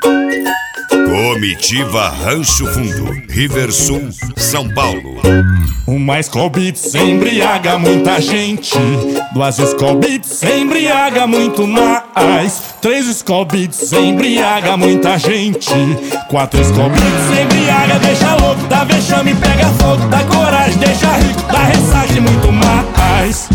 Comitiva Rancho Fundo, Riversul, São Paulo. Uma Skol Beats embriaga muita gente. Duas Skol Beats embriaga muito mais. Três Skol Beats embriaga muita gente. Quatro Skol Beats embriaga, deixa louco, dá vexame, pega fogo, dá coragem, deixa rico, dá ressaca e muito mais.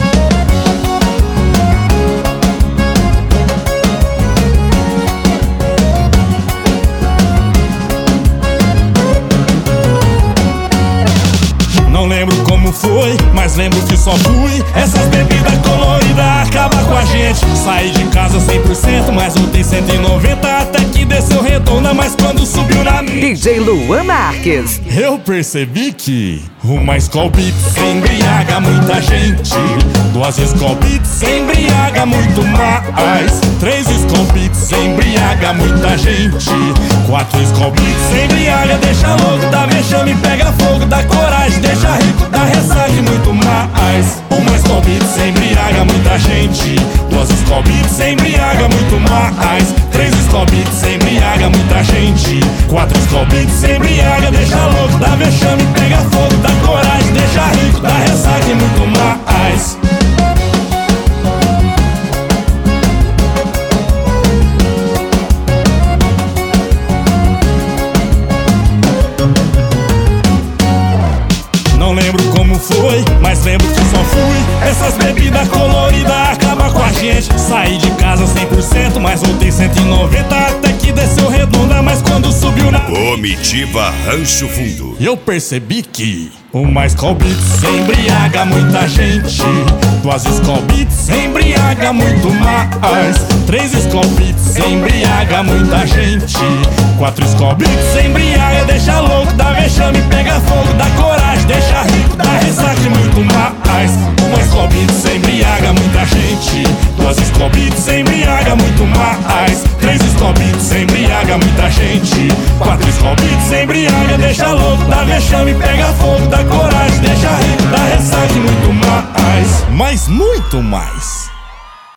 Não lembro como foi, mas lembro que só fui. Essas bebidas coloridas acabam com a gente. Saí de casa 100%, mas voltei 190. Até que desceu redonda, mas quando subiu na minha DJ Luan Marques. eu percebi que uma Skol Beats embriaga muita gente. Duas Skol Beats embriaga muito mais. Três Skol Beats embriaga muita gente. Quatro Skol Beats embriaga, deixa louco, dá vexame, pega fogo, dá coragem, deixa rico, dá ressaca e muito mais. Uma Skol Beats embriaga muita gente. Duas Skol Beats embriaga muito mais. Três Skol Beats embriaga muita gente. Quatro Skol Beats embriaga, deixa louco, dá vexame, pega fogo, dá coragem, deixa rico, dá ressaca e muito mais. Não lembro como foi, mas lembro que só fui. Essas bebidas coloridas acabam com a gente. Saí de casa 100%, mas voltei 190. Até que desceu redonda, mas quando subiu na Comitiva Rancho Fundo. eu percebi que uma Skol Beats embriaga muita gente. Duas Skol Beats embriaga muito mais. Três Skol Beats embriaga muita gente. Quatro Skol Beats embriaga, deixa louco, dá vexame, pega fogo, dá coragem, deixa rico, dá ressaca e muito mais. Uma Skol Beats embriaga muita gente. Duas Skol Beats embriaga muito mais. Três Skol Beats embriaga muita gente. Quatro Skol Beats embriaga, deixa louco, dá vexame, pega fogo, dá coragem, deixa rico, dá ressaca e muito mais. Mas muito mais.